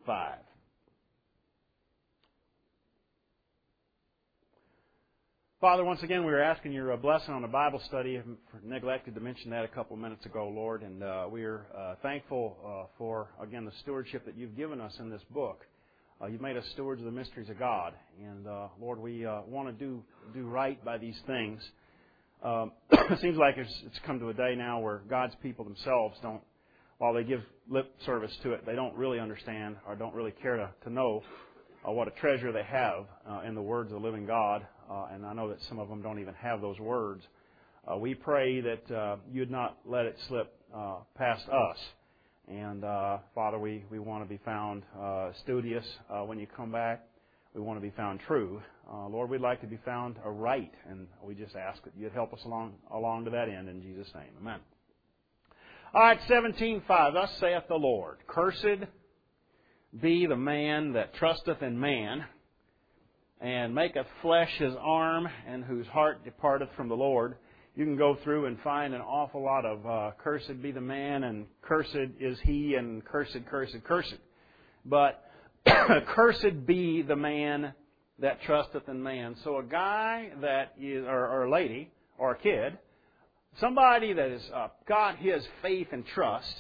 5. Father, once again, we are asking your blessing on the Bible study. I neglected to mention that a couple of minutes ago, Lord, and we are thankful for, again, the stewardship that you've given us in this book. You've made us stewards of the mysteries of God, and Lord, we want to do right by these things. It seems like it's come to a day now where God's people themselves don't, while they give lip service to it, they don't really understand or don't really care to know what a treasure they have in the words of the living God. And I know that some of them don't even have those words. We pray that you'd not let it slip past us. And Father, we want to be found studious when you come back. We want to be found true. Lord, we'd like to be found right, and we just ask that you'd help us along to that end in Jesus' name. Amen. All right, 17:5. Thus saith the Lord, Cursed be the man that trusteth in man, and maketh flesh his arm, and whose heart departeth from the Lord. You can go through and find an awful lot of cursed be the man, and cursed is he, and cursed. But cursed be the man that trusteth in man. So a guy that is, or a lady, or a kid, somebody that has got his faith and trust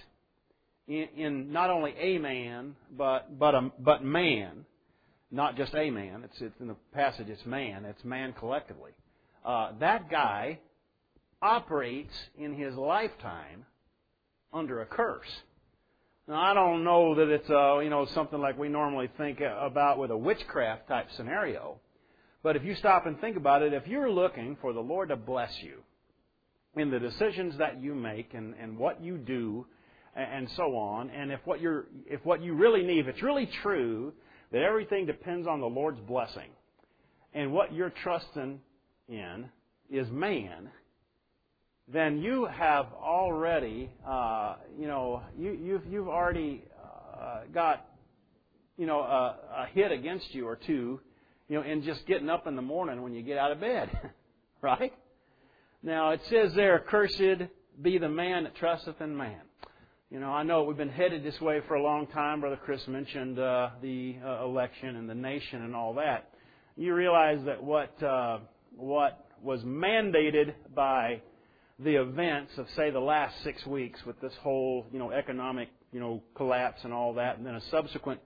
in not only a man, but man, not just a man. It's in the passage. It's man collectively. That guy operates in his lifetime under a curse. Now, I don't know that it's something like we normally think about with a witchcraft type scenario. But if you stop and think about it, if you're looking for the Lord to bless you in the decisions that you make and what you do and so on, and if what you really need, if it's really true that everything depends on the Lord's blessing, and what you're trusting in is man, then you have already, you've already got, a hit against you or two, in just getting up in the morning when you get out of bed, right? Now it says there, "Cursed be the man that trusteth in man." I know we've been headed this way for a long time. Brother Chris mentioned the election and the nation and all that. You realize that what was mandated by the events of, say, the last 6 weeks with this whole, economic, collapse and all that, and then a subsequent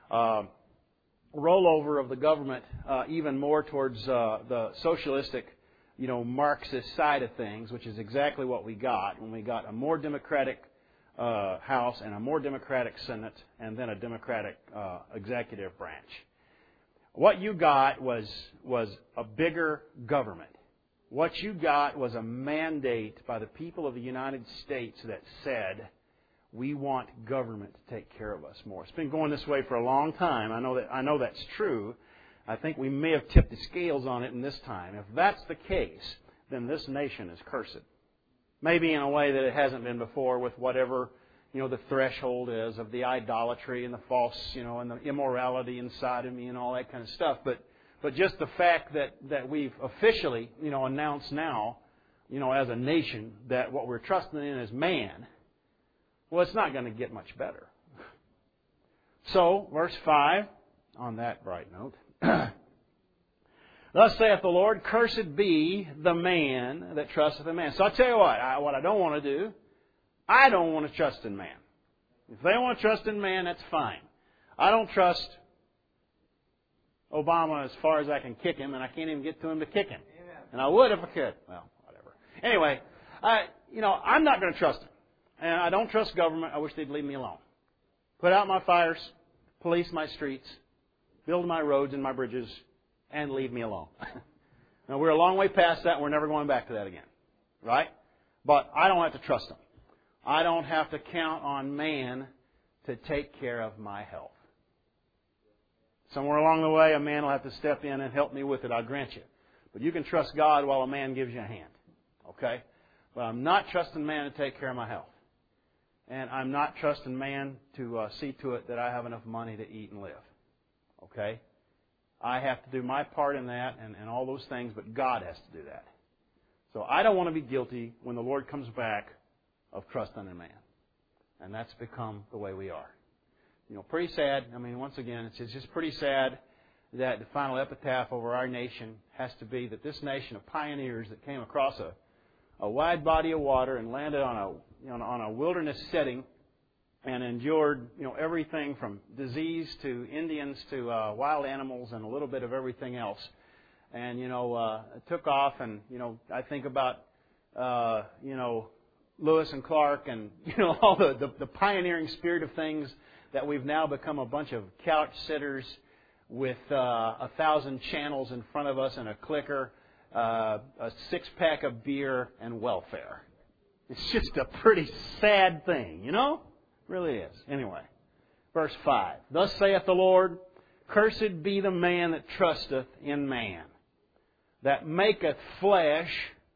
rollover of the government even more towards the socialistic, Marxist side of things, which is exactly what we got when we got a more democratic House and a more democratic Senate and then a democratic executive branch. What you got was a bigger government. What you got was a mandate by the people of the United States that said, we want government to take care of us more. It's been going this way for a long time. I know that's true. I think we may have tipped the scales on it in this time. If that's the case, then this nation is cursed. Maybe in a way that it hasn't been before with whatever, the threshold is of the idolatry and the false, and the immorality inside of me and all that kind of stuff. But just the fact that we've officially, announced now, as a nation that what we're trusting in is man, well, it's not going to get much better. So, verse 5, on that bright note, Thus saith the Lord, Cursed be the man that trusteth in man. So I'll tell you what I don't want to do, I don't want to trust in man. If they want to trust in man, that's fine. I don't trust Obama as far as I can kick him, and I can't even get to him to kick him. Amen. And I would if I could. Well, whatever. Anyway, I'm not going to trust him. And I don't trust government. I wish they'd leave me alone. Put out my fires, police my streets, build my roads and my bridges, and leave me alone. Now, we're a long way past that. We're never going back to that again. Right? But I don't have to trust them. I don't have to count on man to take care of my health. Somewhere along the way, a man will have to step in and help me with it, I'll grant you. But you can trust God while a man gives you a hand. Okay? But I'm not trusting man to take care of my health. And I'm not trusting man to see to it that I have enough money to eat and live. Okay? I have to do my part in that and all those things, but God has to do that. So I don't want to be guilty when the Lord comes back of trusting in man. And that's become the way we are. Pretty sad. I mean, once again, it's just pretty sad that the final epitaph over our nation has to be that this nation of pioneers that came across a wide body of water and landed on a wilderness setting and endured everything from disease to Indians to wild animals and a little bit of everything else, and took off, and I think about Lewis and Clark and all the pioneering spirit of things that we've now become a bunch of couch sitters with 1,000 channels in front of us and a clicker, a 6-pack of beer, and welfare. It's just a pretty sad thing, It really is. Anyway, verse 5. Thus saith the Lord, Cursed be the man that trusteth in man, that maketh flesh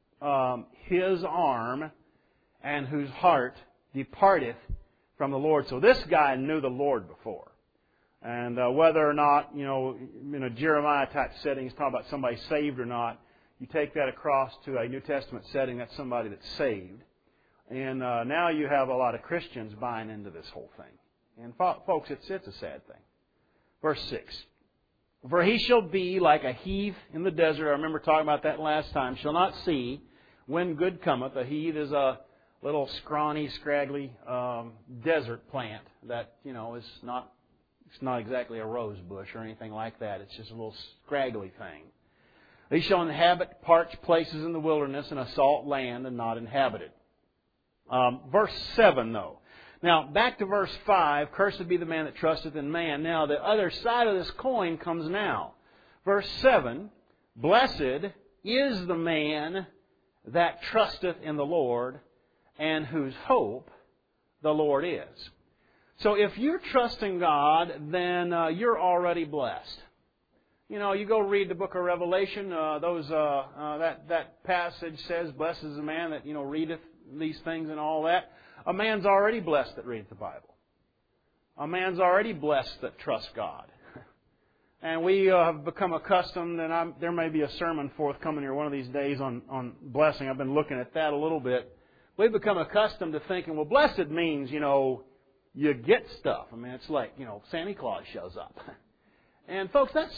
his arm, and whose heart departeth from the Lord. So this guy knew the Lord before. And whether or not, in a Jeremiah-type setting, he's talking about somebody saved or not, you take that across to a New Testament setting, that's somebody that's saved. And now you have a lot of Christians buying into this whole thing. And folks, it's a sad thing. Verse 6. For he shall be like a heath in the desert. I remember talking about that last time. Shall not see when good cometh. A heath is a little scrawny, scraggly desert plant that, is not, it's not exactly a rose bush or anything like that. It's just a little scraggly thing. He shall inhabit parched places in the wilderness and a salt land and not inhabited. Verse 7, though. Now, back to verse 5, Cursed be the man that trusteth in man. Now, the other side of this coin comes now. Verse 7, Blessed is the man that trusteth in the Lord, and whose hope the Lord is. So if you're trusting God, then you're already blessed. You go read the book of Revelation, that passage says, Blessed is the man that, readeth these things and all that. A man's already blessed that reads the Bible. A man's already blessed that trusts God. And we have become accustomed, and there may be a sermon forthcoming here one of these days on blessing. I've been looking at that a little bit. We've become accustomed to thinking, well, blessed means, you get stuff. I mean, it's like, Santa Claus shows up. And folks, that's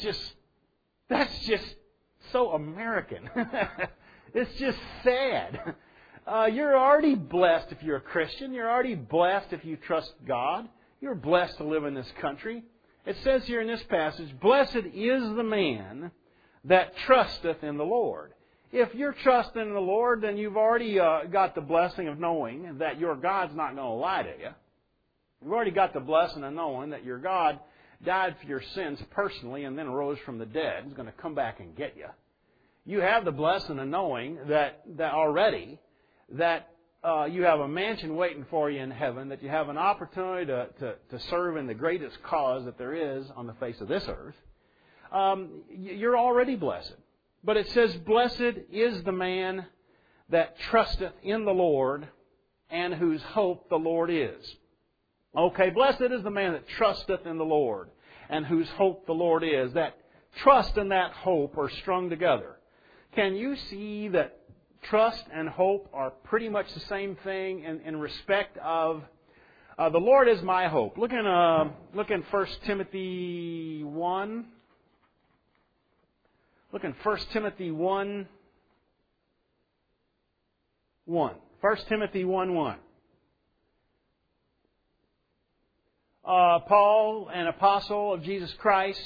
just so American. It's just sad. You're already blessed if you're a Christian. You're already blessed if you trust God. You're blessed to live in this country. It says here in this passage, Blessed is the man that trusteth in the Lord. If you're trusting in the Lord, then you've already got the blessing of knowing that your God's not going to lie to you. You've already got the blessing of knowing that your God died for your sins personally and then rose from the dead. He's going to come back and get you. You have the blessing of knowing that already that you have a mansion waiting for you in heaven, that you have an opportunity to serve in the greatest cause that there is on the face of this earth. You're already blessed. But it says, Blessed is the man that trusteth in the Lord, and whose hope the Lord is. Okay, blessed is the man that trusteth in the Lord, and whose hope the Lord is. That trust and that hope are strung together. Can you see that trust and hope are pretty much the same thing in respect of the Lord is my hope? Look in 1 Timothy 1. Look in 1 Timothy 1. 1. 1 Timothy 1:1. Paul, an apostle of Jesus Christ,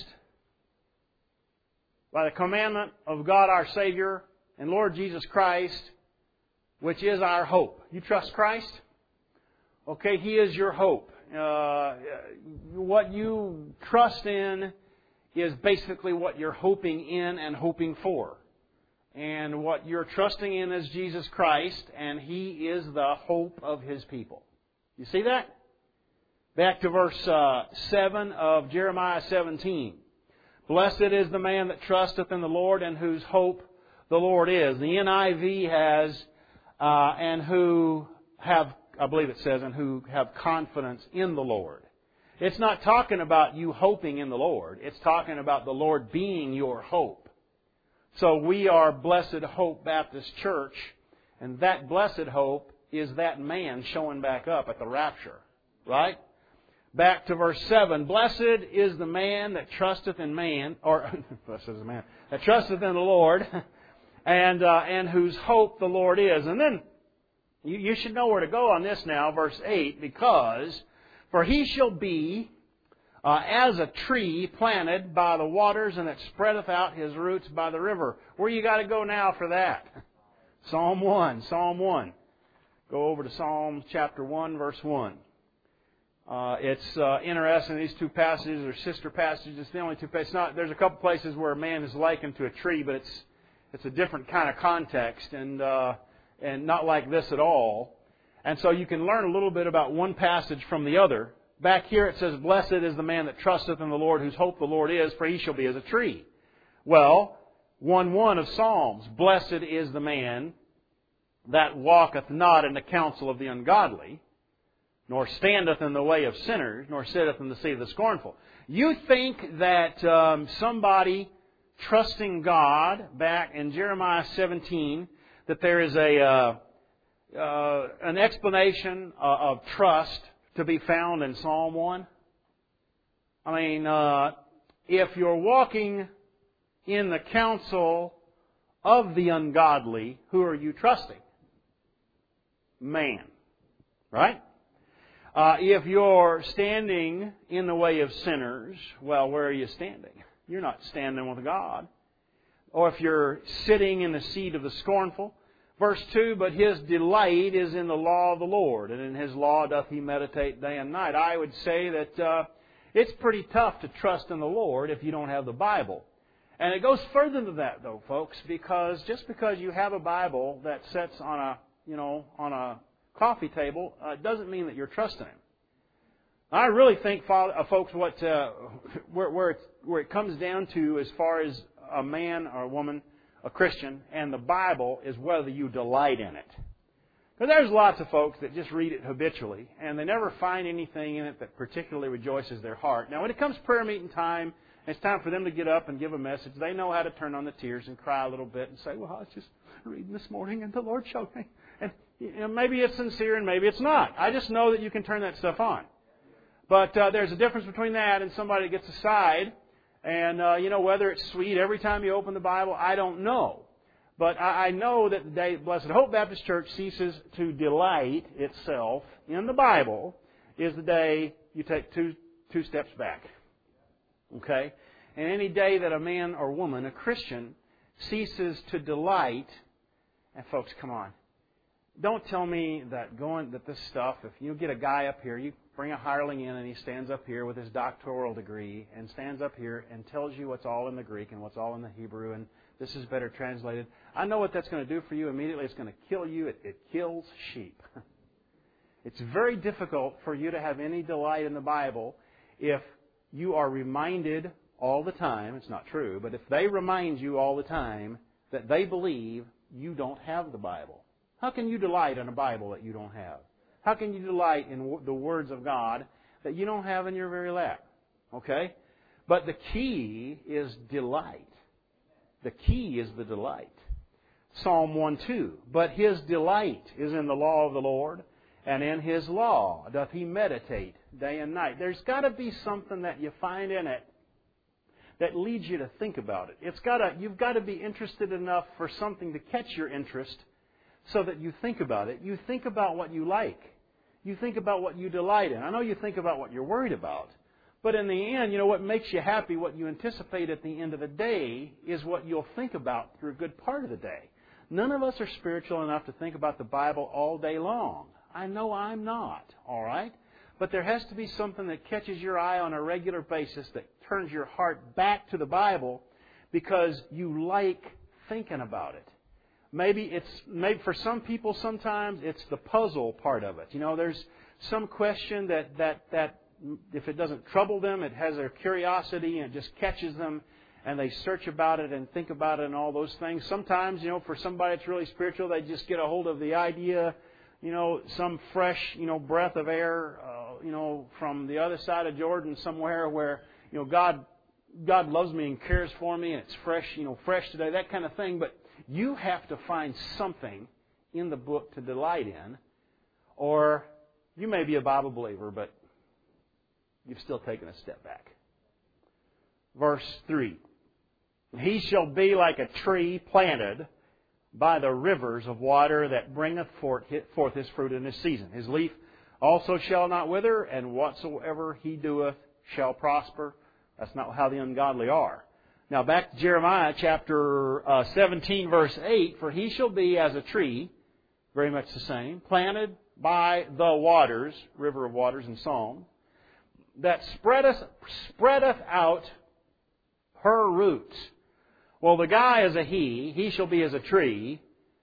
by the commandment of God our Savior and Lord Jesus Christ, which is our hope. You trust Christ? Okay, He is your hope. What you trust in is basically what you're hoping in and hoping for. And what you're trusting in is Jesus Christ, and He is the hope of His people. You see that? Back to verse 7 of Jeremiah 17. Blessed is the man that trusteth in the Lord, and whose hope the Lord is. The NIV has, and who have, I believe it says, and who have confidence in the Lord. It's not talking about you hoping in the Lord. It's talking about the Lord being your hope. So we are Blessed Hope Baptist Church, and that blessed hope is that man showing back up at the rapture. Right? Back to verse 7. Blessed is the man that trusteth in man, or blessed is the man that trusteth in the Lord, and whose hope the Lord is. And then you should know where to go on this now, verse 8, because for he shall be as a tree planted by the waters, and that spreadeth out his roots by the river. Where you got to go now for that? Psalm 1. Psalm 1. Go over to Psalm chapter 1, verse 1. It's interesting. These two passages are sister passages. It's the only two passages. There's a couple places where a man is likened to a tree, but it's a different kind of context and not like this at all. And so you can learn a little bit about one passage from the other. Back here it says, "Blessed is the man that trusteth in the Lord, whose hope the Lord is, for he shall be as a tree." Well, 1:1 of Psalms, "Blessed is the man that walketh not in the counsel of the ungodly, nor standeth in the way of sinners, nor sitteth in the seat of the scornful." You think that somebody trusting God, back in Jeremiah 17, that there is an explanation of trust to be found in Psalm 1? I mean, if you're walking in the counsel of the ungodly, who are you trusting? Man. Right? If you're standing in the way of sinners, well, where are you standing? You're not standing with God. Or if you're sitting in the seat of the scornful. Verse 2, "But his delight is in the law of the Lord, and in his law doth he meditate day and night." I would say that it's pretty tough to trust in the Lord if you don't have the Bible. And it goes further than that, though, folks, because just because you have a Bible that sits on a coffee table, doesn't mean that you're trusting Him. I really think, folks, where it comes down to as far as a man or a woman, a Christian, and the Bible is whether you delight in it. Because there's lots of folks that just read it habitually, and they never find anything in it that particularly rejoices their heart. Now, when it comes prayer meeting time, and it's time for them to get up and give a message, they know how to turn on the tears and cry a little bit and say, "Well, I was just reading this morning, and the Lord showed me." And maybe it's sincere and maybe it's not. I just know that you can turn that stuff on. But there's a difference between that and somebody that gets aside. And, whether it's sweet every time you open the Bible, I don't know. But I know that the day Blessed Hope Baptist Church ceases to delight itself in the Bible is the day you take two steps back. Okay? And any day that a man or woman, a Christian, ceases to delight, and folks, come on. Don't tell me that this stuff, if you get a guy up here, you bring a hireling in and he stands up here with his doctoral degree and stands up here and tells you what's all in the Greek and what's all in the Hebrew and this is better translated. I know what that's going to do for you immediately. It's going to kill you. It kills sheep. It's very difficult for you to have any delight in the Bible if you are reminded all the time, it's not true, but if they remind you all the time that they believe you don't have the Bible. How can you delight in a Bible that you don't have? How can you delight in the words of God that you don't have in your very lap? Okay? But the key is delight. The key is the delight. Psalm 1:2. "But his delight is in the law of the Lord, and in his law doth he meditate day and night." There's got to be something that you find in it that leads you to think about it. You've got to be interested enough for something to catch your interest so that you think about it. You think about what you like. You think about what you delight in. I know you think about what you're worried about. But in the end, what makes you happy, what you anticipate at the end of the day, is what you'll think about through a good part of the day. None of us are spiritual enough to think about the Bible all day long. I know I'm not, all right? But there has to be something that catches your eye on a regular basis that turns your heart back to the Bible because you like thinking about it. Maybe for some people sometimes it's the puzzle part of it. There's some question that if it doesn't trouble them, it has their curiosity and it just catches them and they search about it and think about it and all those things. Sometimes, for somebody that's really spiritual, they just get a hold of the idea, some fresh, breath of air, from the other side of Jordan somewhere where, God loves me and cares for me and it's fresh, fresh today, that kind of thing. But you have to find something in the book to delight in, or you may be a Bible believer, but you've still taken a step back. Verse 3. He shall be like a tree planted by the rivers of water that bringeth forth his fruit in his season. His leaf also shall not wither, and whatsoever he doeth shall prosper. That's not how the ungodly are. Now back to Jeremiah chapter 17, verse 8. For he shall be as a tree, very much the same, planted by the waters, river of waters in Psalm, that spreadeth out her roots. Well, the guy is a he shall be as a tree,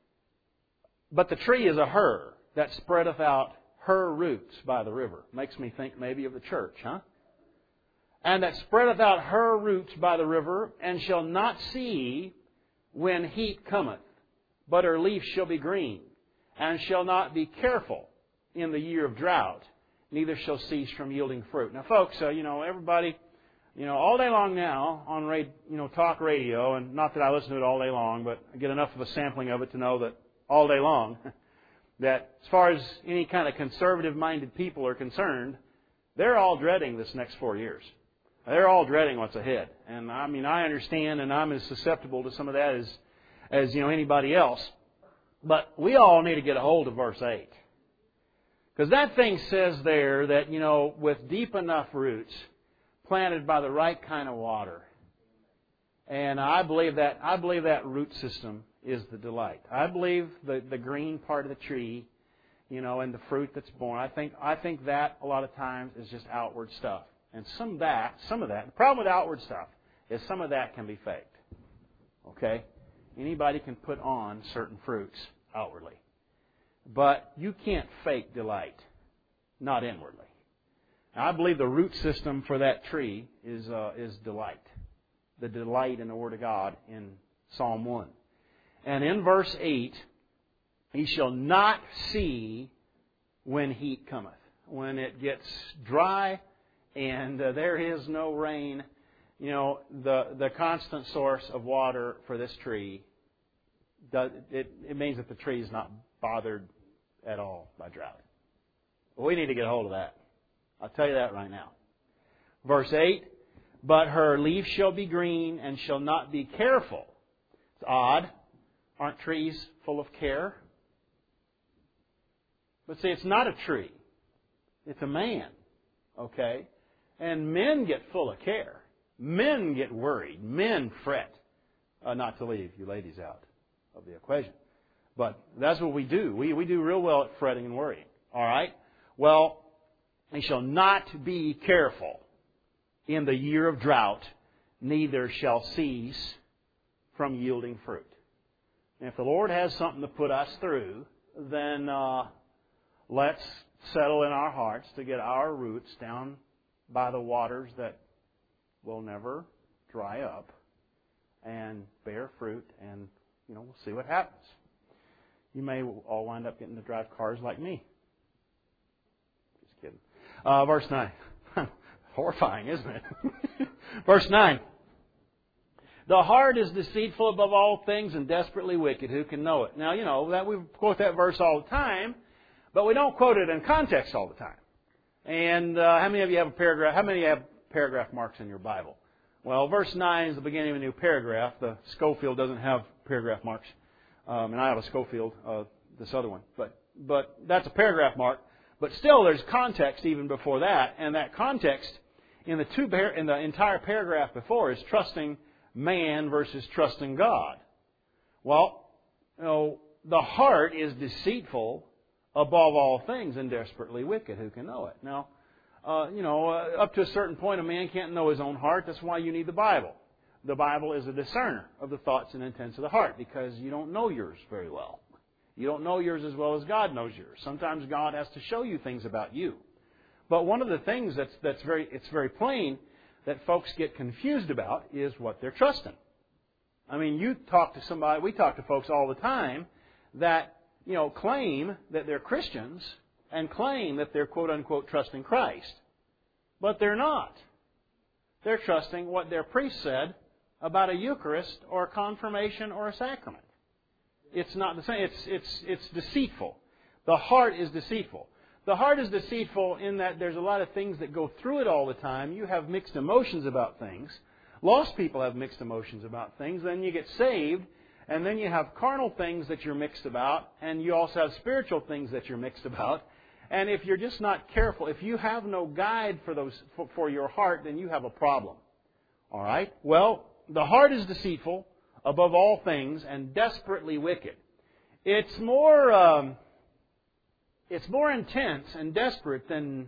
but the tree is a her that spreadeth out her roots by the river. Makes me think maybe of the church, huh? And that spreadeth out her roots by the river, and shall not see when heat cometh, but her leaf shall be green, and shall not be careful in the year of drought, neither shall cease from yielding fruit. Now, folks, everybody, all day long now on talk radio, and not that I listen to it all day long, but I get enough of a sampling of it to know that all day long, that as far as any kind of conservative-minded people are concerned, they're all dreading this next 4 years. They're all dreading what's ahead. And I understand, and I'm as susceptible to some of that as anybody else. But we all need to get a hold of verse 8. Because that thing says there that, with deep enough roots, planted by the right kind of water. And I believe that root system is the delight. I believe the green part of the tree, and the fruit that's born. I think that a lot of times is just outward stuff. And some of that, the problem with outward stuff is some of that can be faked. Okay? Anybody can put on certain fruits outwardly. But you can't fake delight, not inwardly. Now, I believe the root system for that tree is delight. The delight in the Word of God in Psalm 1. And in verse 8, he shall not see when heat cometh. When it gets dry and there is no rain, the constant source of water for this tree, it means that the tree is not bothered at all by drought. Well, we need to get a hold of that. I'll tell you that right now. Verse 8, but her leaf shall be green and shall not be careful. It's odd. Aren't trees full of care? But see, it's not a tree. It's a man. Okay? And men get full of care. Men get worried. Men fret. Not to leave you ladies out of the equation. But that's what we do. We do real well at fretting and worrying. All right? Well, he shall not be careful in the year of drought, neither shall cease from yielding fruit. And if the Lord has something to put us through, then let's settle in our hearts to get our roots down by the waters that will never dry up and bear fruit, and we'll see what happens. You may all wind up getting to drive cars like me. Just kidding. Verse 9. Horrifying, isn't it? Verse 9. The heart is deceitful above all things and desperately wicked. Who can know it? Now, that we quote that verse all the time, but we don't quote it in context all the time. And how many of you have a paragraph? How many have paragraph marks in your Bible? Well, verse 9 is the beginning of a new paragraph. The Schofield doesn't have paragraph marks. And I have a Schofield, this other one. But that's a paragraph mark. But still, there's context even before that. And that context in the entire paragraph before is trusting man versus trusting God. Well, the heart is deceitful above all things and desperately wicked. Who can know it? Now, up to a certain point, a man can't know his own heart. That's why you need the Bible. The Bible is a discerner of the thoughts and intents of the heart, because you don't know yours very well. You don't know yours as well as God knows yours. Sometimes God has to show you things about you. But one of the things that's very plain that folks get confused about is what they're trusting. I mean, we talk to folks all the time that, claim that they're Christians and claim that they're quote-unquote trusting Christ. But they're not. They're trusting what their priest said about a Eucharist or a confirmation or a sacrament. It's not the same. It's deceitful. The heart is deceitful. The heart is deceitful in that there's a lot of things that go through it all the time. You have mixed emotions about things. Lost people have mixed emotions about things. Then you get saved, and then you have carnal things that you're mixed about, and you also have spiritual things that you're mixed about. And if you're just not careful, if you have no guide for your heart, then you have a problem. All right? Well, the heart is deceitful above all things and desperately wicked. It's more intense and desperate than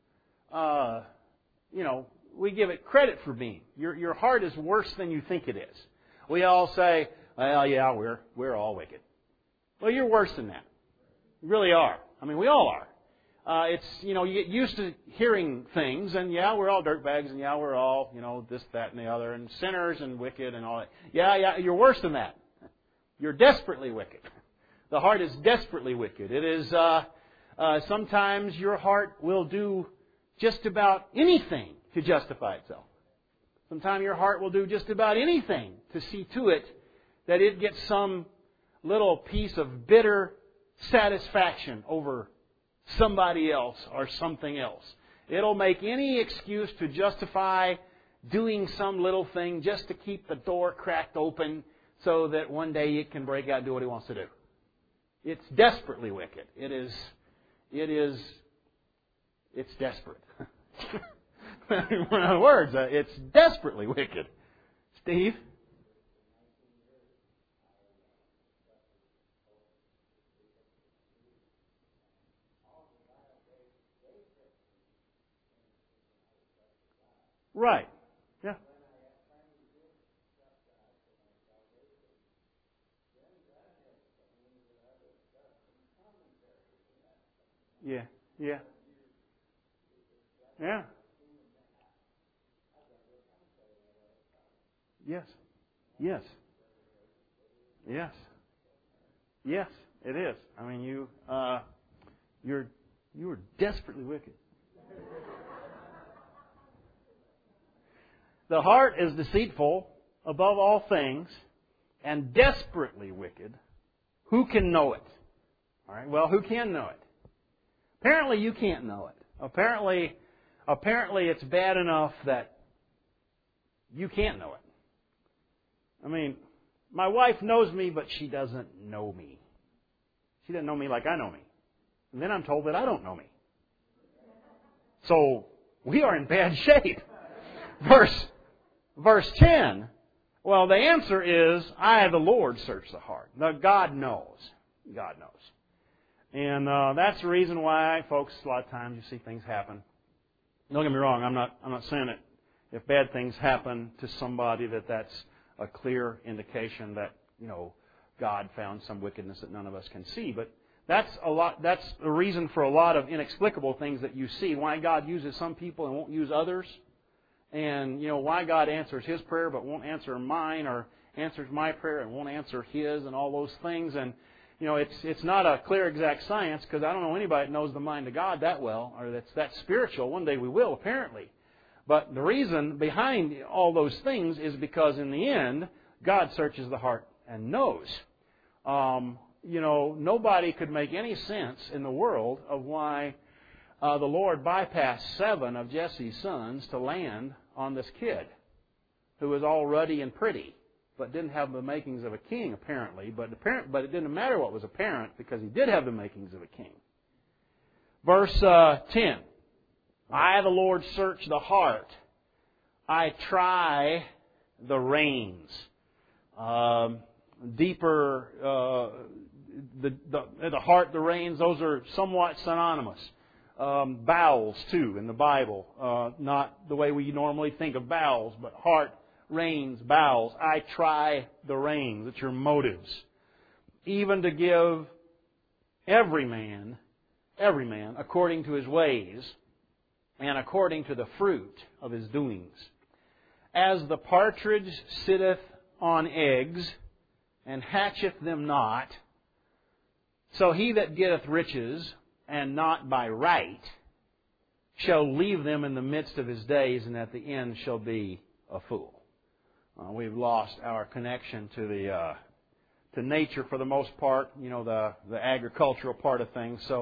we give it credit for being. Your heart is worse than you think it is. We all say, "Well, yeah, we're all wicked." Well, you're worse than that. You really are. I mean, we all are. You get used to hearing things, and yeah, we're all dirtbags, and yeah, we're all, this, that, and the other, and sinners and wicked and all that. Yeah, you're worse than that. You're desperately wicked. The heart is desperately wicked. It is, sometimes your heart will do just about anything to justify itself. Sometimes your heart will do just about anything to see to it that it gets some little piece of bitter satisfaction over somebody else or something else. It'll make any excuse to justify doing some little thing just to keep the door cracked open so that one day it can break out and do what it wants to do. It's desperately wicked. It's desperate. In other words, it's desperately wicked. Steve? Right. Yeah. Yeah. Yeah. Yeah. Yes. Yes. Yes. Yes, it is. I mean, you are desperately wicked. The heart is deceitful above all things and desperately wicked. Who can know it? All right. Well, who can know it? Apparently, you can't know it. Apparently, it's bad enough that you can't know it. I mean, my wife knows me, but she doesn't know me. She doesn't know me like I know me. And then I'm told that I don't know me. So, we are in bad shape. Verse 10, well, the answer is, I, the Lord, search the heart. God knows. God knows. And that's the reason why, folks, a lot of times you see things happen. Don't get me wrong, I'm not saying it. If bad things happen to somebody, that's a clear indication that, God found some wickedness that none of us can see. But that's the reason for a lot of inexplicable things that you see. Why God uses some people and won't use others. And, why God answers His prayer but won't answer mine, or answers my prayer and won't answer His, and all those things. And, it's not a clear exact science, because I don't know anybody that knows the mind of God that well, or that's that spiritual. One day we will, apparently. But the reason behind all those things is because in the end, God searches the heart and knows. Nobody could make any sense in the world of why the Lord bypassed 7 of Jesse's sons to land on this kid who was all ruddy and pretty, but didn't have the makings of a king, apparently. But it didn't matter what was apparent, because he did have the makings of a king. Verse 10, I, the Lord, search the heart. I try the reins. Deeper, the heart, the reins, those are somewhat synonymous. Bowels, too, in the Bible. Not the way we normally think of bowels, but heart, reins, bowels. I try the reins. It's your motives. Even to give every man, according to his ways and according to the fruit of his doings. As the partridge sitteth on eggs and hatcheth them not, so he that getteth riches, and not by right, shall leave them in the midst of his days, and at the end shall be a fool. We've lost our connection to nature for the most part, the agricultural part of things. So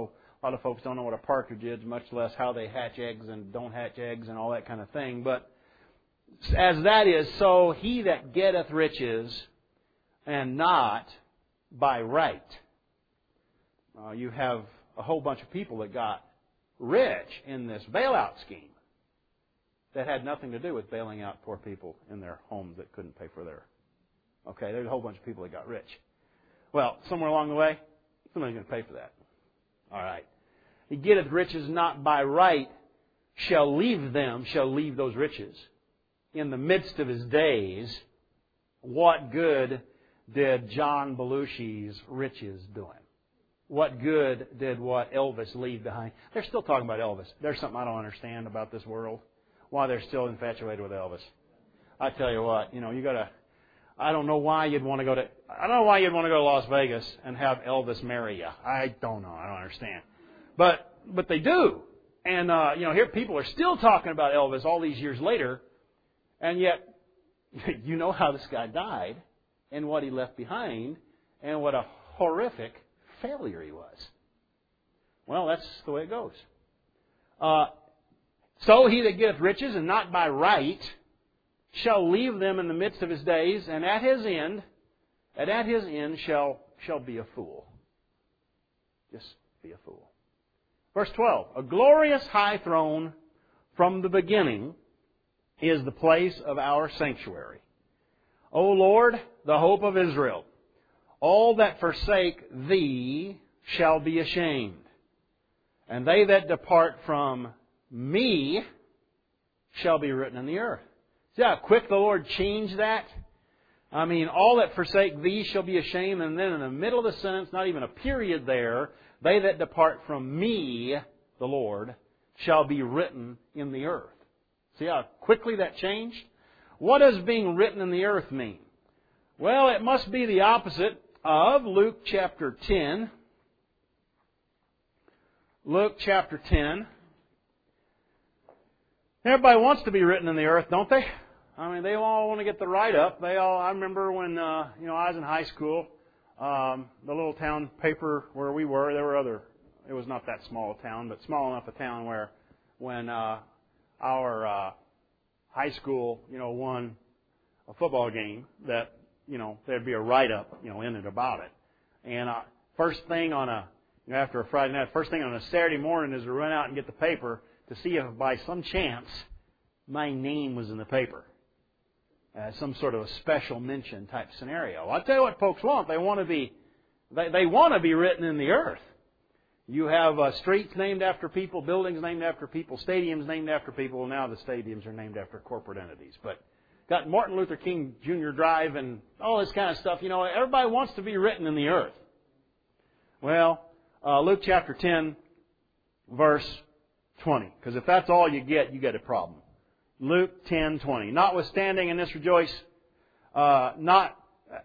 A lot of folks don't know what a partridge is, much less how they hatch eggs and don't hatch eggs and all that kind of thing. But as that is, so he that getteth riches and not by right. You have a whole bunch of people that got rich in this bailout scheme that had nothing to do with bailing out poor people in their homes that couldn't pay for their... Okay, there's a whole bunch of people that got rich. Well, somewhere along the way, somebody's going to pay for that. All right. He getteth riches not by right, shall leave those riches. In the midst of his days, what good did John Belushi's riches do him? What good did what Elvis leave behind? They're still talking about Elvis. There's something I don't understand about this world. Why they're still infatuated with Elvis. I tell you what, you got to... I don't know why you'd want to go to Las Vegas and have Elvis marry you. I don't know. I don't understand. But they do. And here people are still talking about Elvis all these years later, and yet you know how this guy died and what he left behind and what a horrific failure he was. Well, that's the way it goes. So he that getteth riches and not by right shall leave them in the midst of his days, and at his end shall be a fool. Just be a fool. Verse 12. A glorious high throne from the beginning is the place of our sanctuary. O Lord, the hope of Israel, all that forsake Thee shall be ashamed, and they that depart from Me shall be written in the earth. See how quick the Lord changed that? I mean, all that forsake Thee shall be ashamed, and then in the middle of the sentence, not even a period there, they that depart from Me, the Lord, shall be written in the earth. See how quickly that changed? What does being written in the earth mean? Well, it must be the opposite of Luke chapter 10. Luke chapter 10. Everybody wants to be written in the earth, don't they? I mean, they all want to get the write-up. I remember when, I was in high school, the little town paper where we were, it was not that small a town, but small enough a town where when our high school, won a football game that, there'd be a write-up, in it about it. And first thing after a Friday night, first thing on a Saturday morning is to run out and get the paper to see if by some chance my name was in the paper. Some sort of a special mention type scenario. I'll tell you what folks want. They want to be written in the earth. You have streets named after people, buildings named after people, stadiums named after people. Now the stadiums are named after corporate entities. But got Martin Luther King Jr. Drive and all this kind of stuff. Everybody wants to be written in the earth. Well, Luke chapter 10, verse 20. Because if that's all you get a problem. Luke 10:20. Notwithstanding in this rejoice not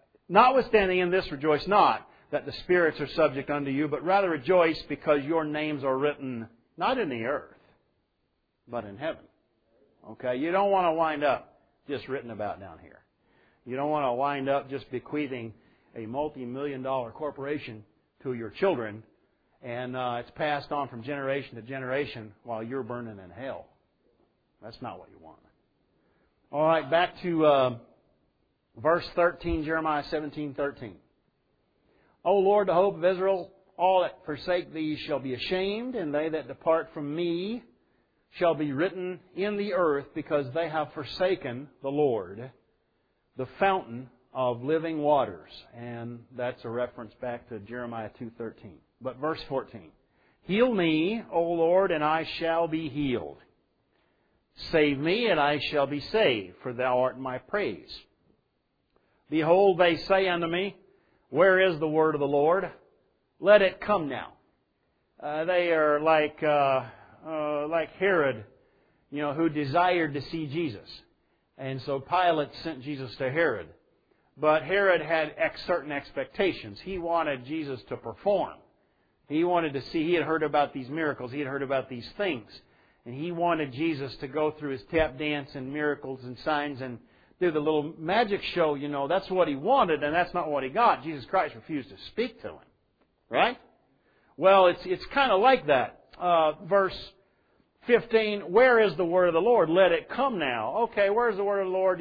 that the spirits are subject unto you, but rather rejoice because your names are written not in the earth, but in heaven. Okay? You don't want to wind up just written about down here. You don't want to wind up just bequeathing a multi-million-dollar corporation to your children, and it's passed on from generation to generation while you're burning in hell. That's not what you want. All right, back to verse 13, Jeremiah 17:13. O Lord, the hope of Israel, all that forsake Thee shall be ashamed, and they that depart from Me shall be written in the earth, because they have forsaken the Lord, the fountain of living waters. And that's a reference back to Jeremiah 2:13. But verse 14. Heal me, O Lord, and I shall be healed. Save me, and I shall be saved, for Thou art my praise. Behold, they say unto me, where is the word of the Lord? Let it come now. They are like Herod, who desired to see Jesus. And so Pilate sent Jesus to Herod. But Herod had certain expectations. He wanted Jesus to perform. He wanted to see, he had heard about these miracles, he had heard about these things. And he wanted Jesus to go through his tap dance and miracles and signs and do the little magic show, That's what he wanted, and that's not what he got. Jesus Christ refused to speak to him. Right? Well, it's kind of like that. Verse 15, where is the word of the Lord? Let it come now. Okay, where's the word of the Lord?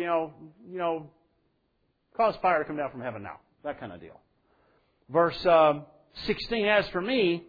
Cause fire to come down from heaven now. That kind of deal. Verse 16, as for me,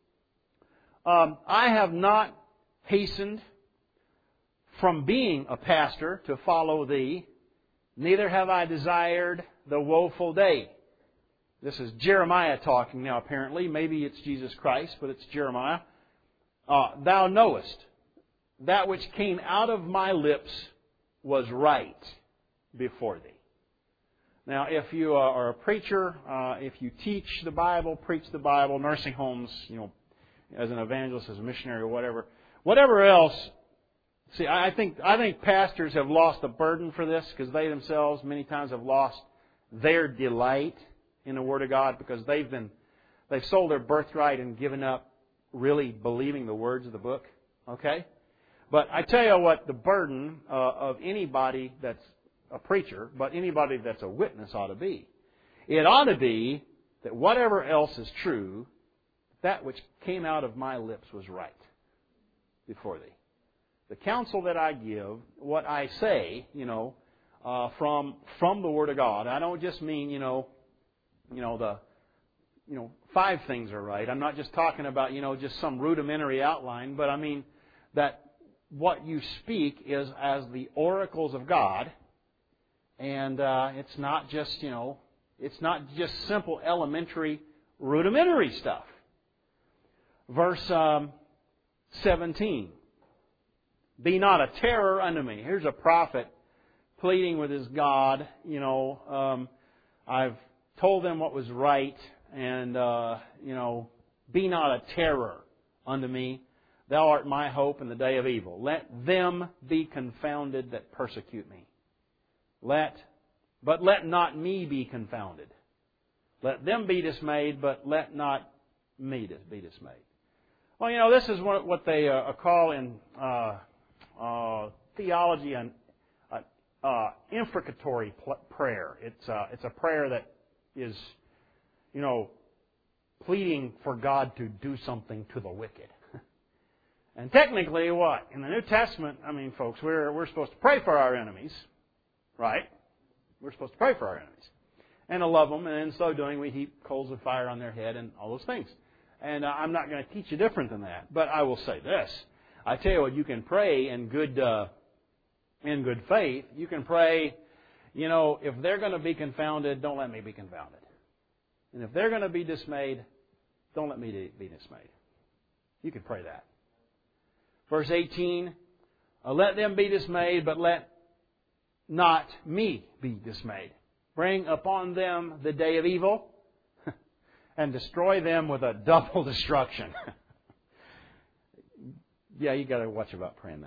I have not hastened from being a pastor to follow thee, neither have I desired the woeful day. This is Jeremiah talking now, apparently. Maybe it's Jesus Christ, but it's Jeremiah. Thou knowest, that which came out of my lips was right before thee. Now, if you are a preacher, if you teach the Bible, preach the Bible, nursing homes, as an evangelist, as a missionary, or whatever else. See, I think pastors have lost the burden for this because they themselves many times have lost their delight in the Word of God because they've sold their birthright and given up really believing the words of the book. Okay, but I tell you what, the burden of anybody that's a preacher, but anybody that's a witness ought to be. It ought to be that whatever else is true, that which came out of my lips was right before thee. The counsel that I give, what I say, from the Word of God. I don't just mean, the 5 things are right. I'm not just talking about, just some rudimentary outline, but I mean that what you speak is as the oracles of God, and it's not just, it's not just simple elementary rudimentary stuff. Verse 17. Be not a terror unto me. Here's a prophet pleading with his God. I've told them what was right, and be not a terror unto me. Thou art my hope in the day of evil. Let them be confounded that persecute me. But let not me be confounded. Let them be dismayed, but let not me be dismayed. Well, this is what they call in theology an imprecatory prayer. It's a prayer that is, pleading for God to do something to the wicked. And technically, what? In the New Testament, folks, we're supposed to pray for our enemies, right? We're supposed to pray for our enemies and to love them, and in so doing, we heap coals of fire on their head and all those things. And I'm not going to teach you different than that, but I will say this. I tell you what, you can pray in good faith. You can pray, if they're going to be confounded, don't let me be confounded. And if they're going to be dismayed, don't let me be dismayed. You can pray that. Verse 18, let them be dismayed, but let not me be dismayed. Bring upon them the day of evil and destroy them with a double destruction. Yeah, you got to watch about praying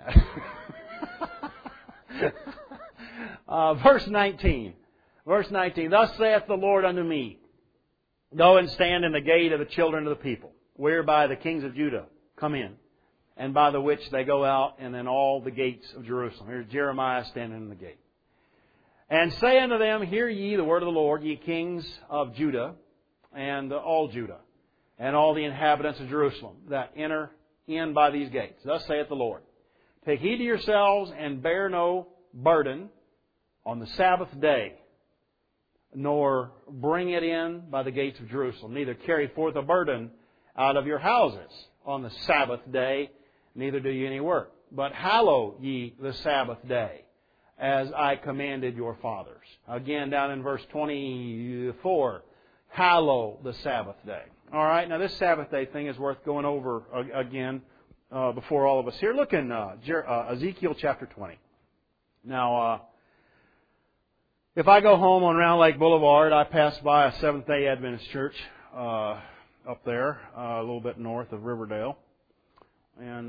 that. Verse 19. Verse 19. Thus saith the Lord unto me, go and stand in the gate of the children of the people, whereby the kings of Judah come in, and by the which they go out, and then all the gates of Jerusalem. Here's Jeremiah standing in the gate. And say unto them, hear ye the word of the Lord, ye kings of Judah, and all Judah, and all the inhabitants of Jerusalem, that enter in by these gates. Thus saith the Lord, take heed to yourselves, and bear no burden on the Sabbath day, nor bring it in by the gates of Jerusalem. Neither carry forth a burden out of your houses on the Sabbath day, neither do ye any work. But hallow ye the Sabbath day, as I commanded your fathers. Again, down in verse 24, hallow the Sabbath day. All right, now this Sabbath day thing is worth going over again before all of us here. Look in Ezekiel chapter 20. Now, if I go home on Round Lake Boulevard, I pass by a Seventh-day Adventist church up there, a little bit north of Riverdale. And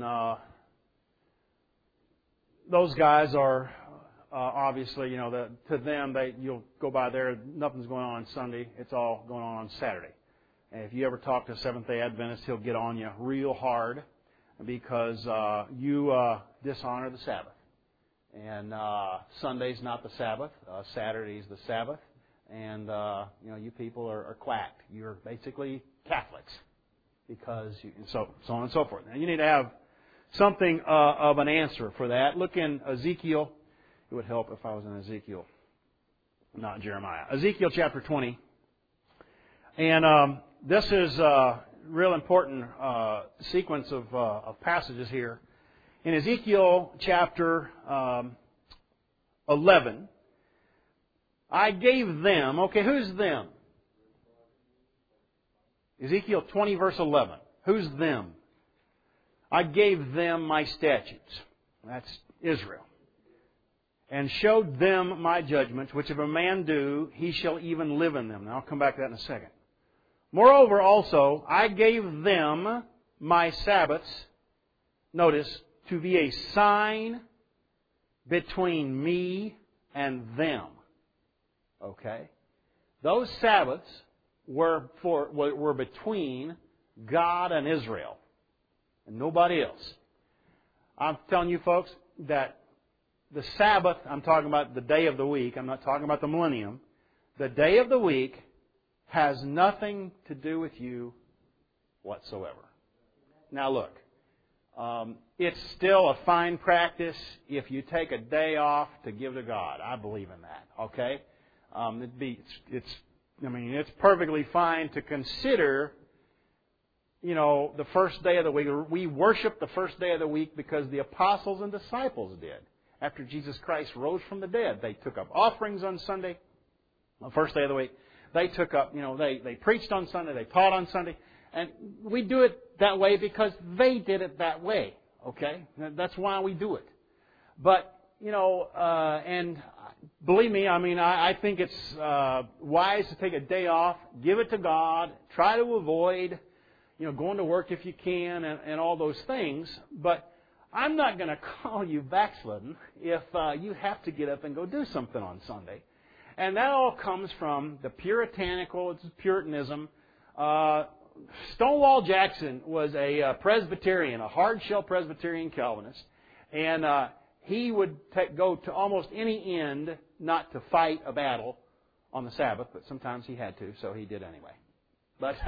those guys are obviously, to them, you'll go by there, nothing's going on Sunday, it's all going on Saturday. And if you ever talk to a Seventh-day Adventist, he'll get on you real hard because you dishonor the Sabbath. And Sunday's not the Sabbath. Saturday's the Sabbath. And, you people are quacked. You're basically Catholics. because so on and so forth. Now, you need to have something of an answer for that. Look in Ezekiel. It would help if I was in Ezekiel, not Jeremiah. Ezekiel chapter 20. And this is a real important sequence of passages here. In Ezekiel chapter 11, I gave them, okay, who's them? Ezekiel 20 verse 11. Who's them? I gave them my statutes. That's Israel. And showed them my judgments, which if a man do, he shall even live in them. Now I'll come back to that in a second. Moreover also, I gave them my Sabbaths, notice, to be a sign between me and them. Okay? Those Sabbaths were between God and Israel, and nobody else. I'm telling you folks that the Sabbath, I'm talking about the day of the week, I'm not talking about the millennium. The day of the week has nothing to do with you whatsoever. Now look, it's still a fine practice if you take a day off to give to God. I believe in that. Okay, it's perfectly fine to consider, the first day of the week. We worship the first day of the week because the apostles and disciples did. After Jesus Christ rose from the dead, they took up offerings on Sunday, the first day of the week. They took up, they preached on Sunday, they taught on Sunday. And we do it that way because they did it that way. Okay? That's why we do it. But, and believe me, I think it's wise to take a day off, give it to God, try to avoid, going to work if you can and all those things. But I'm not going to call you backslidden if you have to get up and go do something on Sunday. And that all comes from the puritanical, it's Puritanism. Stonewall Jackson was a Presbyterian, a hard-shell Presbyterian Calvinist. And he would go to almost any end not to fight a battle on the Sabbath, but sometimes he had to, so he did anyway. But,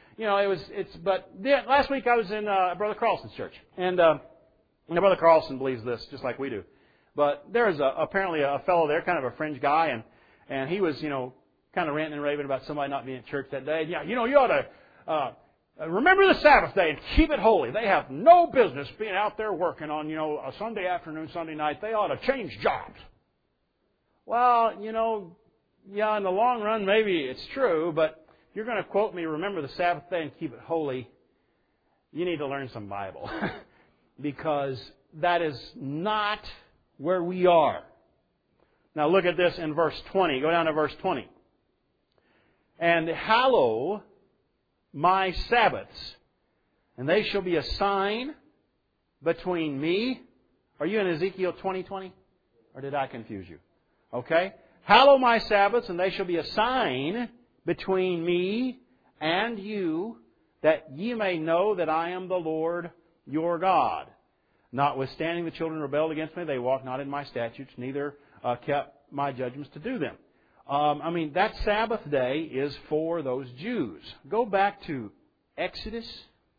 last week I was in Brother Carlson's church. And Brother Carlson believes this, just like we do. But there's apparently a fellow there, kind of a fringe guy, and he was, kind of ranting and raving about somebody not being at church that day. Yeah, you ought to remember the Sabbath day and keep it holy. They have no business being out there working on, a Sunday afternoon, Sunday night. They ought to change jobs. Well, yeah, in the long run, maybe it's true, but if you're going to quote me, remember the Sabbath day and keep it holy, you need to learn some Bible. Because that is not where we are. Now look at this in verse 20. Go down to verse 20. And hallow my Sabbaths, and they shall be a sign between me. Are you in Ezekiel 20:20? Or did I confuse you? Okay. Hallow my Sabbaths, and they shall be a sign between me and you, that ye may know that I am the Lord your God. Notwithstanding the children rebelled against me, they walked not in my statutes, neither kept my judgments to do them. That Sabbath day is for those Jews. Go back to Exodus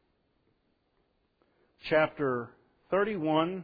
chapter 31,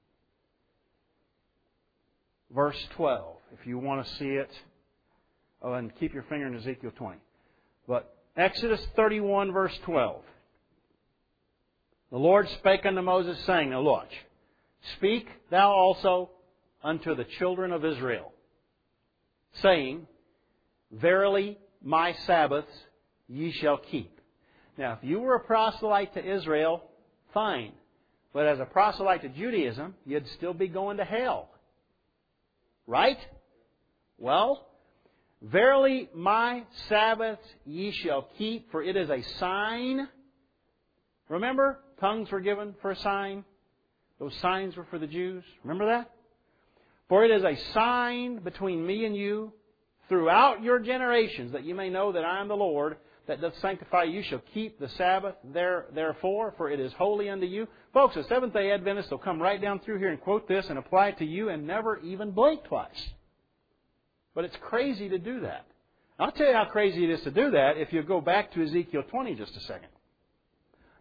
verse 12, if you want to see it. Oh, and keep your finger in Ezekiel 20. But Exodus 31, verse 12. The Lord spake unto Moses, saying, now watch, speak thou also unto the children of Israel, saying, verily my Sabbaths ye shall keep. Now, if you were a proselyte to Israel, fine. But as a proselyte to Judaism, you'd still be going to hell. Right? Well, verily my Sabbaths ye shall keep, for it is a sign. Remember, tongues were given for a sign. Those signs were for the Jews. Remember that? For it is a sign between me and you throughout your generations, that you may know that I am the Lord that doth sanctify you. Shall keep the Sabbath therefore, for it is holy unto you. Folks, a Seventh-day Adventist will come right down through here and quote this and apply it to you and never even blink twice. But it's crazy to do that. I'll tell you how crazy it is to do that if you go back to Ezekiel 20 just a second.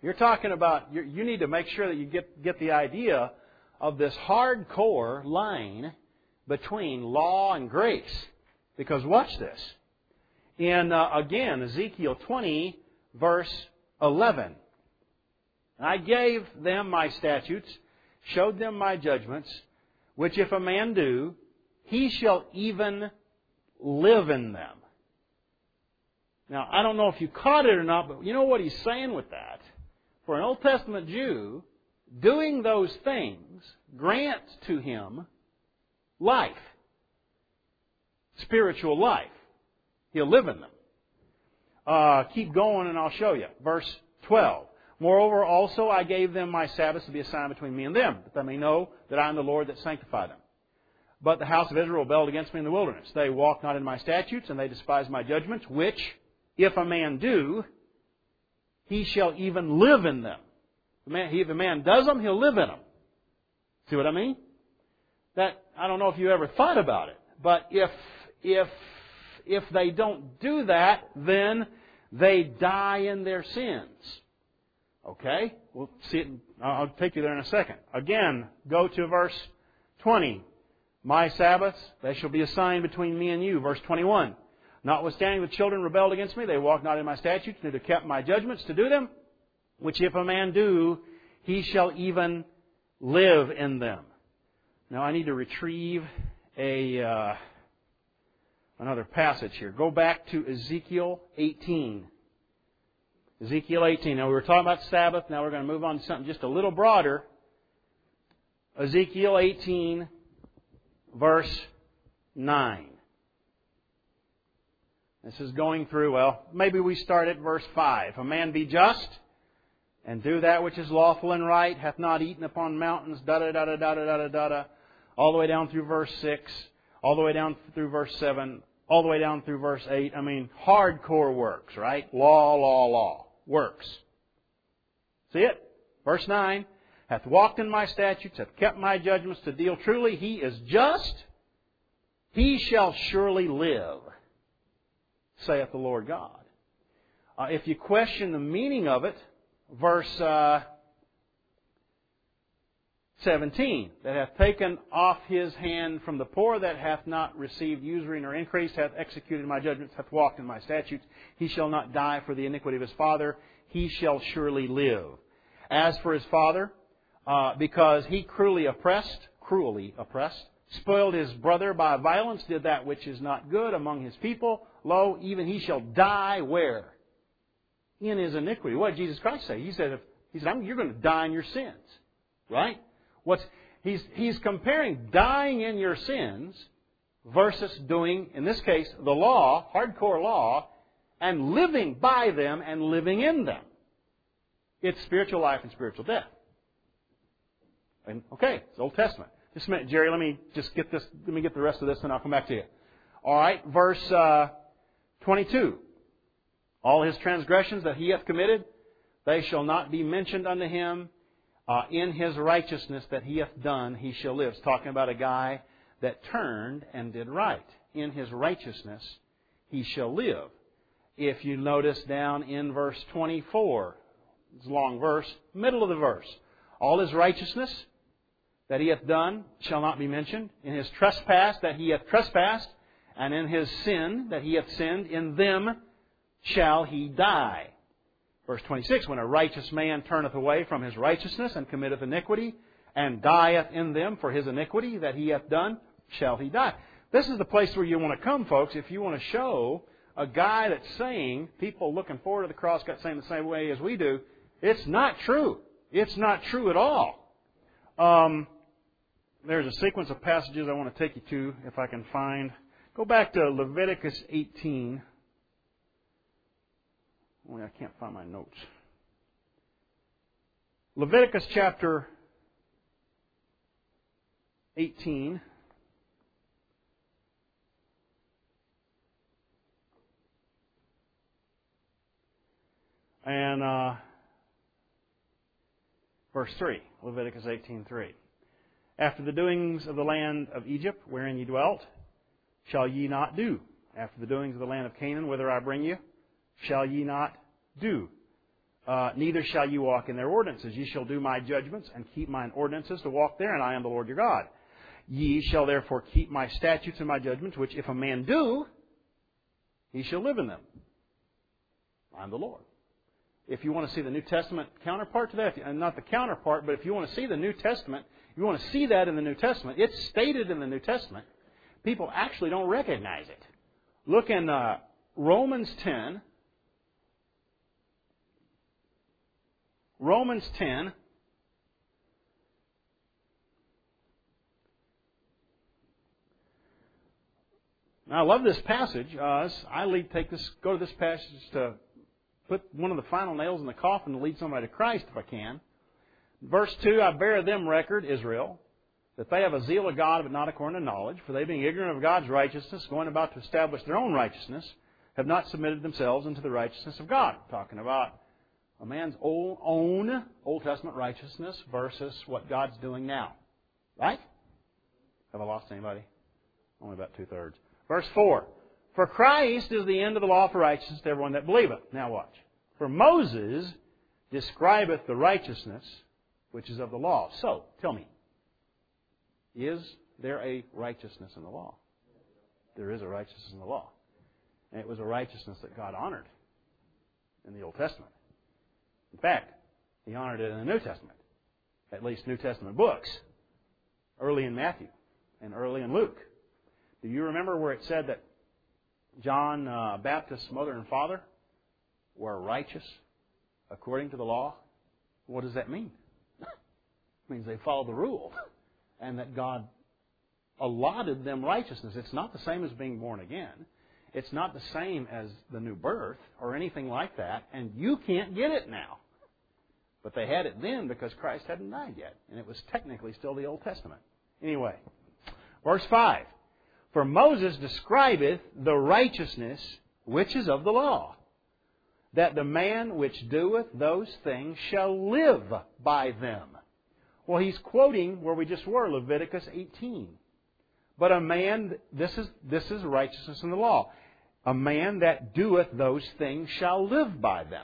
You're talking about, you need to make sure that you get the idea of this hardcore line between law and grace. Because watch this. In, again, Ezekiel 20, verse 11. I gave them my statutes, showed them my judgments, which if a man do, he shall even live in them. Now, I don't know if you caught it or not, but you know what he's saying with that? For an Old Testament Jew, doing those things grants to him life. Spiritual life. He'll live in them. Keep going and I'll show you. Verse 12. Moreover, also I gave them my Sabbaths to be a sign between me and them, that they may know that I am the Lord that sanctify them. But the house of Israel rebelled against me in the wilderness. They walked not in my statutes, and they despised my judgments, which, if a man do, he shall even live in them. If a man does them, he'll live in them. See what I mean? That, I don't know if you ever thought about it, but if they don't do that, then they die in their sins. Okay? We'll see it. I'll take you there in a second. Again, go to verse 20. My Sabbaths, they shall be a sign between me and you. Verse 21. Notwithstanding the children rebelled against me, they walked not in my statutes, neither kept my judgments to do them, which if a man do, he shall even live in them. Now I need to retrieve another passage here. Go back to Ezekiel 18. Ezekiel 18. Now we were talking about Sabbath. Now we're going to move on to something just a little broader. Ezekiel 18, verse 9. This is going through, well, maybe we start at verse 5. If a man be just and do that which is lawful and right, hath not eaten upon mountains, da-da-da-da-da-da-da-da-da, all the way down through verse 6, all the way down through verse 7, all the way down through verse 8. I mean, hardcore works, right? Law. Works. See it? Verse 9. Hath walked in my statutes, hath kept my judgments to deal truly. He is just. He shall surely live, saith the Lord God. If you question the meaning of it, verse 17, that hath taken off his hand from the poor, that hath not received usury nor increase, hath executed my judgments, hath walked in my statutes. He shall not die for the iniquity of his father. He shall surely live. As for his father, because he cruelly oppressed, spoiled his brother by violence, did that which is not good among his people, lo, even he shall die where? In his iniquity. What did Jesus Christ say? He said, you're going to die in your sins. Right? He's comparing dying in your sins versus doing, in this case, the law, hardcore law, and living by them and living in them. It's spiritual life and spiritual death. And, okay, it's Old Testament. Just a minute, Jerry, let me get the rest of this and I'll come back to you. All right, verse 22. All his transgressions that he hath committed, they shall not be mentioned unto him. In his righteousness that he hath done, he shall live. It's talking about a guy that turned and did right. In his righteousness, he shall live. If you notice down in verse 24, it's a long verse, middle of the verse. All his righteousness that he hath done shall not be mentioned. In his trespass that he hath trespassed, and in his sin that he hath sinned, in them shall he die. Verse 26, when a righteous man turneth away from his righteousness and committeth iniquity, and dieth in them for his iniquity that he hath done, shall he die. This is the place where you want to come, folks, if you want to show a guy that's saying, people looking forward to the cross got saying the same way as we do, it's not true. It's not true at all. There's a sequence of passages I want to take you to, if I can find. Go back to Leviticus 18. Only I can't find my notes. Leviticus chapter 18. And verse 3. Leviticus 18:3. After the doings of the land of Egypt, wherein ye dwelt, shall ye not do. After the doings of the land of Canaan, whither I bring you, shall ye not do. neither shall you walk in their ordinances. Ye shall do my judgments and keep mine ordinances to walk therein. I am the Lord your God. Ye shall therefore keep my statutes and my judgments, which if a man do, he shall live in them. I am the Lord. If you want to see the New Testament counterpart to that, and not the counterpart, but if you want to see the New Testament, you want to see that in the New Testament, it's stated in the New Testament. People actually don't recognize it. Look in Romans 10. Romans 10. Now, I love this passage. Go to this passage to put one of the final nails in the coffin to lead somebody to Christ if I can. Verse 2, I bear them record, Israel, that they have a zeal of God, but not according to knowledge. For they, being ignorant of God's righteousness, going about to establish their own righteousness, have not submitted themselves unto the righteousness of God. Talking about a man's own Old Testament righteousness versus what God's doing now. Right? Have I lost anybody? Only about 2/3. Verse 4. For Christ is the end of the law for righteousness to everyone that believeth. Now watch. For Moses describeth the righteousness which is of the law. So, tell me, is there a righteousness in the law? There is a righteousness in the law. And it was a righteousness that God honored in the Old Testament. In fact, He honored it in the New Testament. At least New Testament books. Early in Matthew and early in Luke. Do you remember where it said that John Baptist's mother and father were righteous according to the law? What does that mean? It means they followed the rule. And that God allotted them righteousness. It's not the same as being born again. It's not the same as the new birth or anything like that. And you can't get it now. But they had it then because Christ hadn't died yet. And it was technically still the Old Testament. Anyway, verse 5. For Moses describeth the righteousness which is of the law, that the man which doeth those things shall live by them. Well, he's quoting where we just were, Leviticus 18. But a man, this is righteousness in the law. A man that doeth those things shall live by them.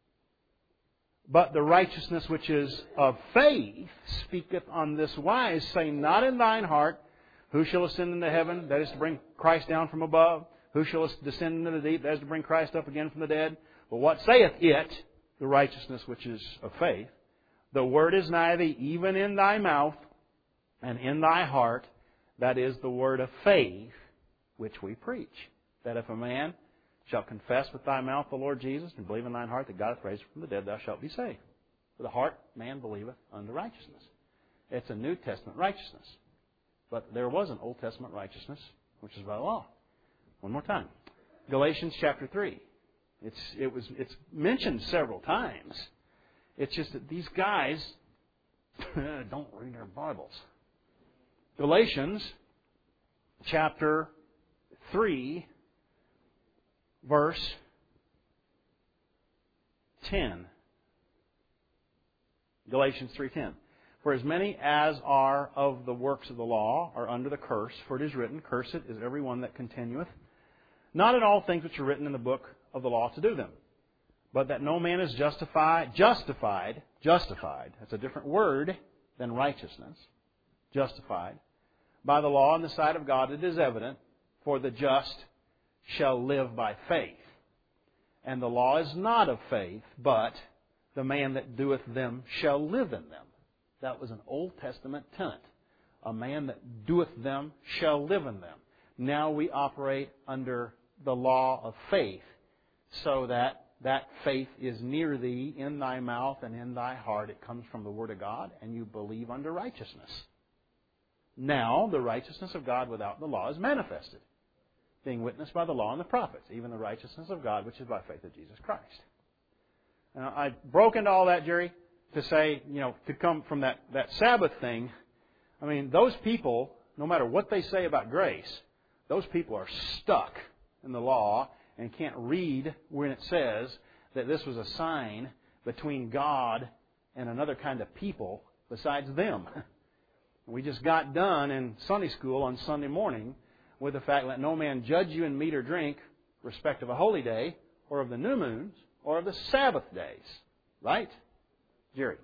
But the righteousness which is of faith speaketh on this wise, saying, not in thine heart, who shall ascend into heaven? That is to bring Christ down from above. Who shall descend into the deep? That is to bring Christ up again from the dead. But what saith it, the righteousness which is of faith? The word is nigh thee, even in thy mouth and in thy heart. That is the word of faith which we preach. That if a man shall confess with thy mouth the Lord Jesus and believe in thine heart that God hath raised him from the dead, thou shalt be saved. For the heart man believeth unto righteousness. It's a New Testament righteousness. But there was an Old Testament righteousness, which is by law. One more time. Galatians chapter 3. It's mentioned several times. It's just that these guys don't read their Bibles. Galatians chapter 3, verse 10. Galatians 3:10. For as many as are of the works of the law are under the curse, for it is written, cursed is every one that continueth, not in all things which are written in the book of the law to do them. But that no man is justified, that's a different word than righteousness, justified, by the law in the sight of God it is evident, for the just shall live by faith. And the law is not of faith, but the man that doeth them shall live in them. That was an Old Testament tenet. A man that doeth them shall live in them. Now we operate under the law of faith, so that faith is near thee, in thy mouth and in thy heart. It comes from the Word of God, and you believe unto righteousness. Now the righteousness of God without the law is manifested, being witnessed by the law and the prophets, even the righteousness of God which is by faith of Jesus Christ. Now, I broke into all that, Jerry, to say, to come from that Sabbath thing. I mean, those people, no matter what they say about grace, those people are stuck in the law and can't read when it says that this was a sign between God and another kind of people besides them. We just got done in Sunday school on Sunday morning with the fact, let no man judge you in meat or drink, respect of a holy day, or of the new moons, or of the Sabbath days. Right? Jerry.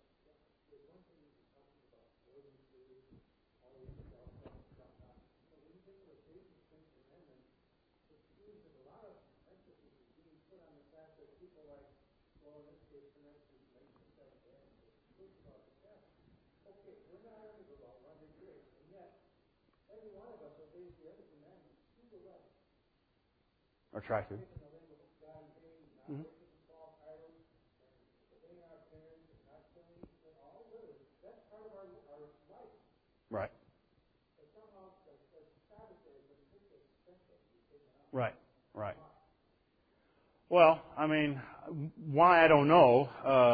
Or try to. Mm-hmm. Right. Right. Right. Well, I mean, why I don't know.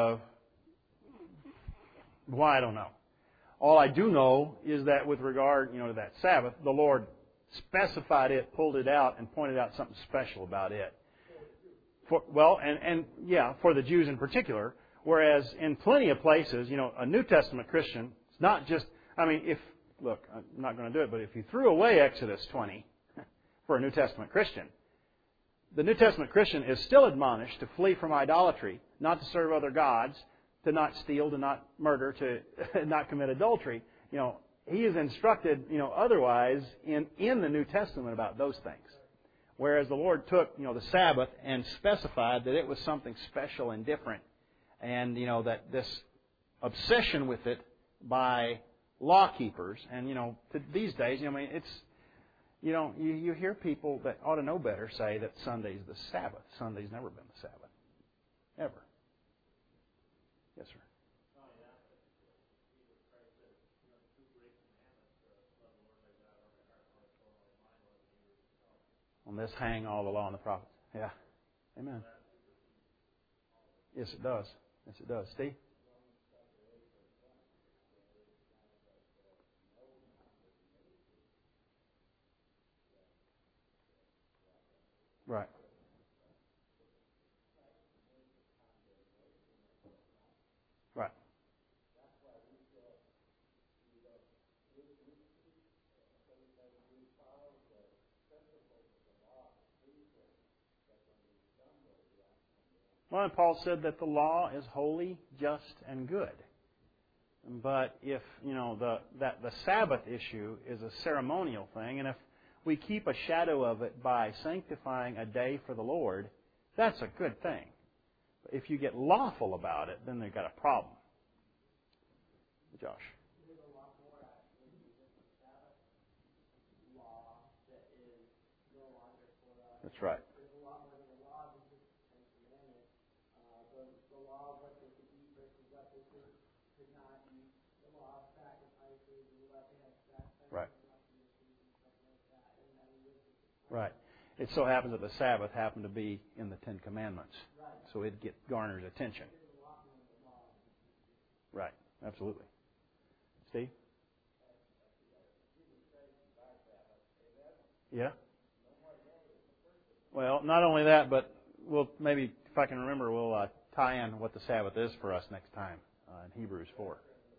Why I don't know. All I do know is that with regard, to that Sabbath, the Lord specified it, pulled it out, and pointed out something special about it. For the Jews in particular. Whereas in plenty of places, a New Testament Christian, it's not just, I'm not going to do it, but if you threw away Exodus 20 for a New Testament Christian, the New Testament Christian is still admonished to flee from idolatry, not to serve other gods, to not steal, to not murder, to not commit adultery. He is instructed, otherwise in the New Testament about those things. Whereas the Lord took, the Sabbath and specified that it was something special and different. And, that this obsession with it by law keepers, and, to these days, it's, you hear people that ought to know better say that Sunday's the Sabbath. Sunday's never been the Sabbath. Ever. Yes, sir. On this hang all the law and the prophets. Yeah. Amen. Yes, it does. Yes, it does. Steve? Right. Right. Well, and Paul said that the law is holy, just, and good. But if, the Sabbath issue is a ceremonial thing, and if we keep a shadow of it by sanctifying a day for the Lord, that's a good thing. But if you get lawful about it, then they've got a problem. Josh. That's right. Right. Right. It so happens that the Sabbath happened to be in the Ten Commandments. So it'd get garner's attention. Right. Absolutely. Steve? Yeah? Well, not only that, but we'll maybe, if I can remember, we'll tie in what the Sabbath is for us next time in Hebrews 4.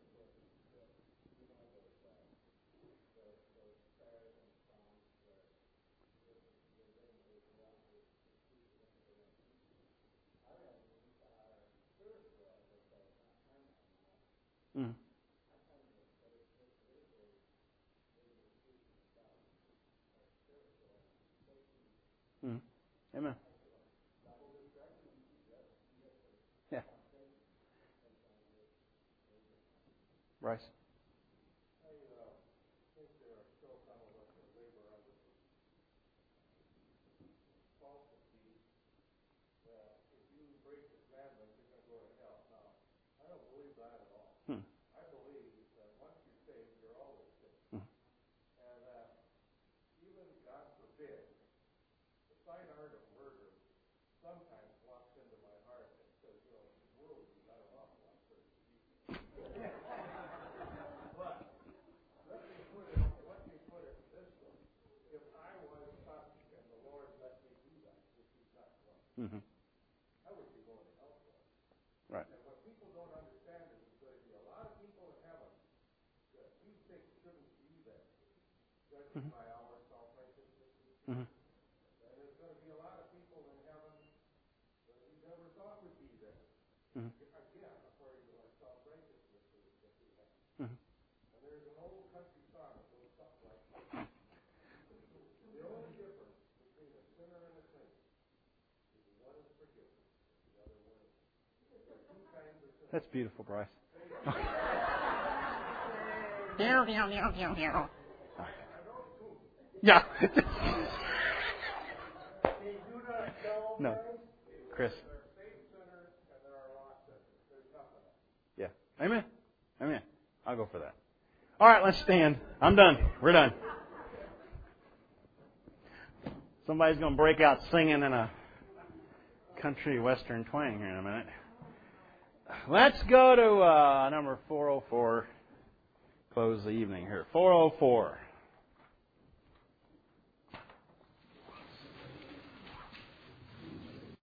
Mm. Mm. Amen. Yeah. Bryce? Hmm. Hmm. Mm-hmm. Right. Mm-hmm. Mm-hmm. Mm-hmm. That's beautiful, Bryce. Yeah. No. Chris. Yeah. Amen. Amen. I'll go for that. All right, let's stand. I'm done. We're done. Somebody's going to break out singing in a country western twang here in a minute. Let's go to number 404. Close the evening here. 404.